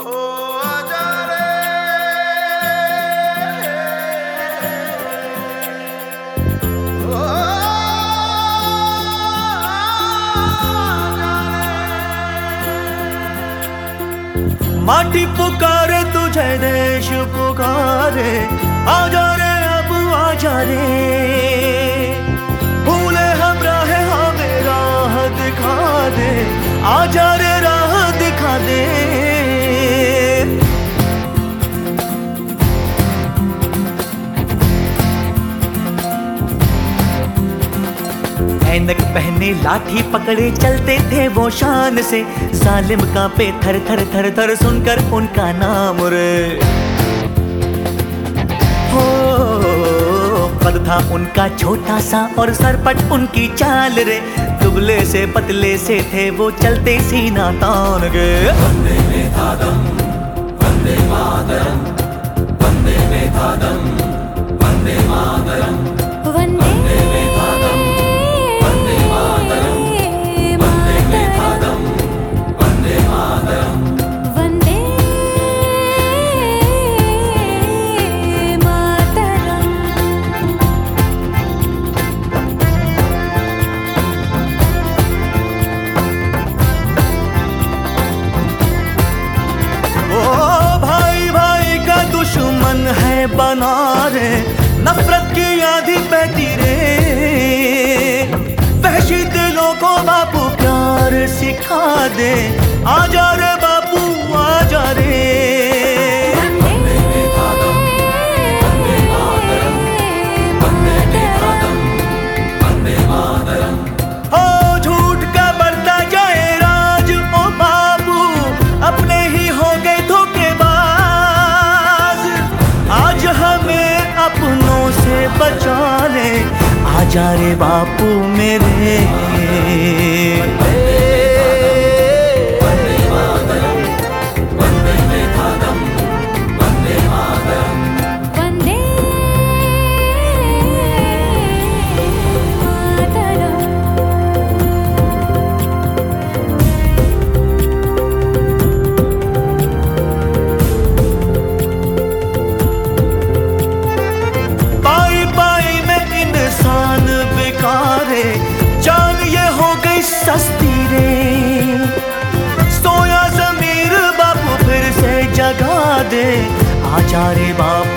माटी पुकारे तुझे, देश पुकारे, आजा रे अब आजा रे। भूले हम राह, हमें राह दिखा दे, आजा रे राह दिखा दे। ऐनक पहने लाठी पकड़े चलते थे वो शान से, जालिम कांपे थर थर थर थर सुनकर उनका नाम रे। हो कद था उनका छोटा सा और सरपट उनकी चाल रे, दुबले से पतले से थे वो चलते सीना तान के। वंदे में था दम, वंदे मातरम, वंदे में था दम, वंदे मातरम, वंदे में था दम, वंदे मातरम, वंदे में था दम, वंदे मातरम, वंदे मातरम। ओ भाई भाई का दुश्मन है बना रे, नफरत की आंधी बहती रे। वहशी दिलों को बापू प्यार सिखा दे, आजा रे बापू आजा रे। वंदे में था दम, वंदे मातरम, वंदे में था दम, वंदे मातरम। हो झूठ का बढ़ता जाए राज ओ बाबू, अपने ही हो गए धोखेबाज। आज हमें अपनों से बचा ले, आजा रे बापू मेरे। वंदे मातरम, वंदे में था दम, वंदे मातरम, वंदे मातरम। पाई पाई में इंसान बेकारे, जान ये हो गई सस्ती रे। सोया ज़मीर बापू फिर से जगा दे, आजा रे बापू